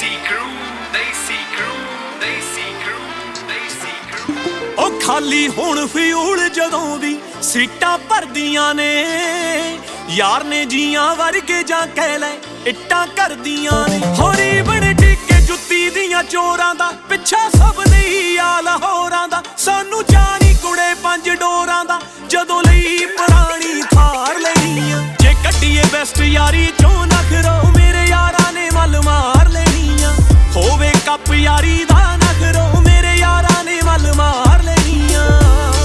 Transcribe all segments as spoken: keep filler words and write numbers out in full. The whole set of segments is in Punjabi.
ਦੇਸੀ ਕਰੂ ਦੇਸੀ ਕਰੂ ਦੇਸੀ ਕਰੂ ਦੇਸੀ ਕਰੂ। ਉਹ ਖਾਲੀ ਹੁਣ ਫਿਊਲ ਜਦੋਂ ਵੀ ਸੀਟਾਂ ਭਰਦੀਆਂ ਨੇ ਯਾਰ ਨੇ ਜੀਆਂ ਵਰਗੇ ਜਾਂ ਕਹਿ ਲੈ ਇੱਟਾਂ ਕਰਦੀਆਂ ਨੇ। ਹੋਰੀ ਬਣ ਟਿੱਕੇ ਜੁੱਤੀ ਦੀਆਂ ਚੋਰਾਂ ਦਾ ਪਿੱਛਾ ਸਭ ਨਹੀਂ ਆ ਲਾਹੌਰਾਂ ਦਾ। ਸਾਨੂੰ ਜਾਣੀ ਕੁੜੇ ਪੰਜ ਡੋਰਾਂ ਦਾ ਜਦੋਂ ਲਈ ਪੁਰਾਣੀ ਥਾਰ ਲੈਣੀ ਆ। ਜੇ ਕੱਢੀਏ ਬੈਸਟ ਯਾਰੀ ਚੋਂ ਨਖਰੋ ਮੇਰੇ ਯਾਰਾਂ ਨੇ ਮੱਲ ਮਾਰ ਲੈਣੀ ਆ। ਹੋਵੇ ਕੱਪ ਯਾਰੀ ਦਾ ਨਖਰੋ ਮੇਰੇ ਯਾਰਾਂ ਨੇ ਮੱਲ ਮਾਰ ਲੈਣੀ ਆ।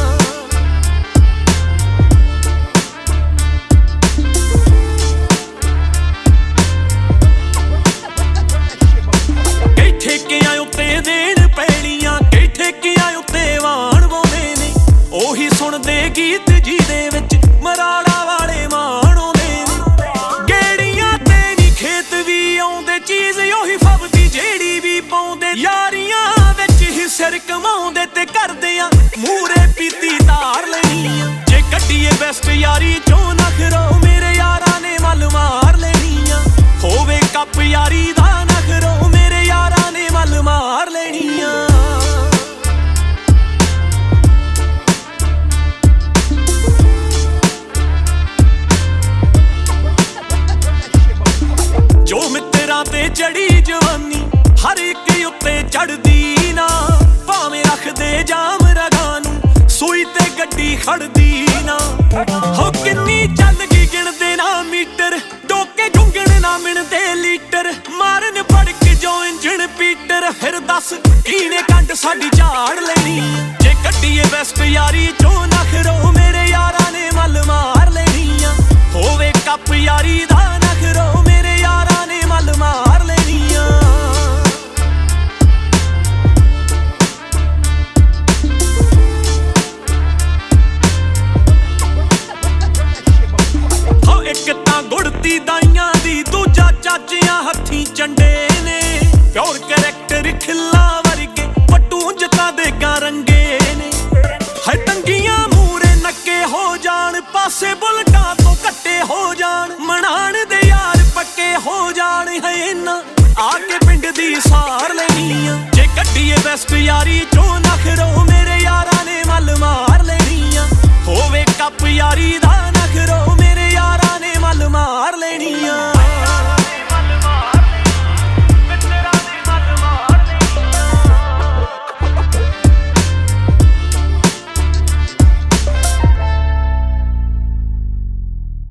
ਕਈ ਠੇਕਿਆਂ ਉੱਤੇ ਦੇਣ ਪੈਣੀਆਂ ਕਈ ਠੇਕਿਆਂ ਉੱਤੇ ਵਾਣ ਵਾਉਂਦੇ ਨੇ। ਉਹੀ ਸੁਣਦੇ ਗੀਤ ਜਿਹਦੇ ਵਿੱਚ ਮਰਾੜਾ ਵਾਲੇ ਮਾਣ ਆਉਂਦੇ ਨੇ। ਗੇੜੀਆਂ ਤੇ ਨੀ ਖੇਤ ਵੀ ਆਉਂਦੇ ਚੀਜ਼ ਉਹੀ ਫਬਦੀ ਜਿਹੜੀ ਵੀ ਪਾਉਂਦੇ। ਯਾਰੀਆਂ ਵਿੱਚ ਹੀ ਸਿਰ ਕਮਾਉਂਦੇ ਤੇ ਕਰਦੇ ਆ ਮੂਰੇ ਪੀਤੀ ਧਾਰ ਲੈਣੀ ਆ। ਜੇ ਕੱਢੀਏ ਬੈਸਟ ਯਾਰੀ ਚੋਂ ਨਖਰੋ ਮੇਰੇ ਯਾਰਾਂ ਨੇ ਮੱਲ ਮਾਰ ਲੈਣੀ ਆ। ਹੋਵੇ ਕੱਪ ਯਾਰੀ ਦਾ ਨਖਰੋ ਮੇਰੇ ਯਾਰਾਂ ਨੇ ਮੱਲ ਮਾਰ ਲੈਣੀ ਆ। ਜੋ ਮਿੱਤਰਾਂ ਤੇ ਚੜੀ ਜਵਾਨੀ ਹਰ ਇੱਕ ਉੱਤੇ ਚੜਦੀ ਨਾ। ਭਾਵੇਂ ਰੱਖਦੇ ਜਾਮ ਰਗਾਂ ਨੂੰ ਸੂਈ ਤੇ ਗੱਡੀ ਖੜਦੀ ਨਾ। ਹੋ ਕਿੰਨੀ ਚੱਲ ਗਈ ਗਿਣਦੇ ਨਾ ਮੀਟਰ ਡੋਕੇ ਢੁੰਗਣ ਨਾ ਮਿਣਦੇ ਲੀਟਰ। ਮਾਰਨ ਫੜਕ ਜੋ ਇੰਜਣ ਪੀਟਰ ਫਿਰ ਦੱਸ ਕੀਨੇ ਕੰਡ ਸਾਡੀ ਝਾੜ ਲੈਣੀ। ਜੇ ਕੱਢੀਏ ਬੈਸਟ ਯਾਰੀ ਚੋਂ ਨਖਰੋ ਮੇਰੇ ਯਾਰਾਂ ਨੇ ਮੱਲ ਮਾਰ ਲੈਣੀ ਆ। ਹੋਵੇ ਕੱਪ ਯਾਰੀ ਦਾ ਨਖਰੋ ਮੇਰੇ ਯਾਰਾਂ ਨੇ ਮੱਲ ਮਾਰ ਲੈਣੀ ਆ। ਹੋ ਇੱਕ ਤਾਂ ਗੁੜਤੀ ਦਾਈਆਂ ਦੀ ਦੂਜਾ ਚਾਚਿਆਂ ਹੱਥੀਂ ਚੰਡੇ ਨੇ। ਪਿਓਰ ਕਰੈਕਟਰ ਖਿੱਲਾ ਵਰਗੇ ਪੱਟੂ ਜੱਟਾਂ ਦੇ ਕਾਂ ਰੰਗੇ ਨੇ। ਹੈ ਤੰਗੀਆਂ ਮੂਰੇ ਨੱਕੇ ਹੋ ਜਾਣ ਪਾਸੇ ਬੁਲ